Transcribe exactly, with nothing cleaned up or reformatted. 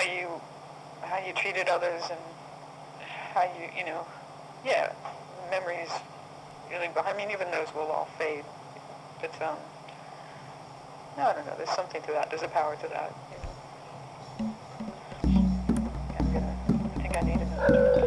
you how you treated others and how you you know yeah memories really. I mean, even those will all fade. But um, no, I don't know. There's something to that. There's a power to that. You know? I'm gonna. I think I need a minute.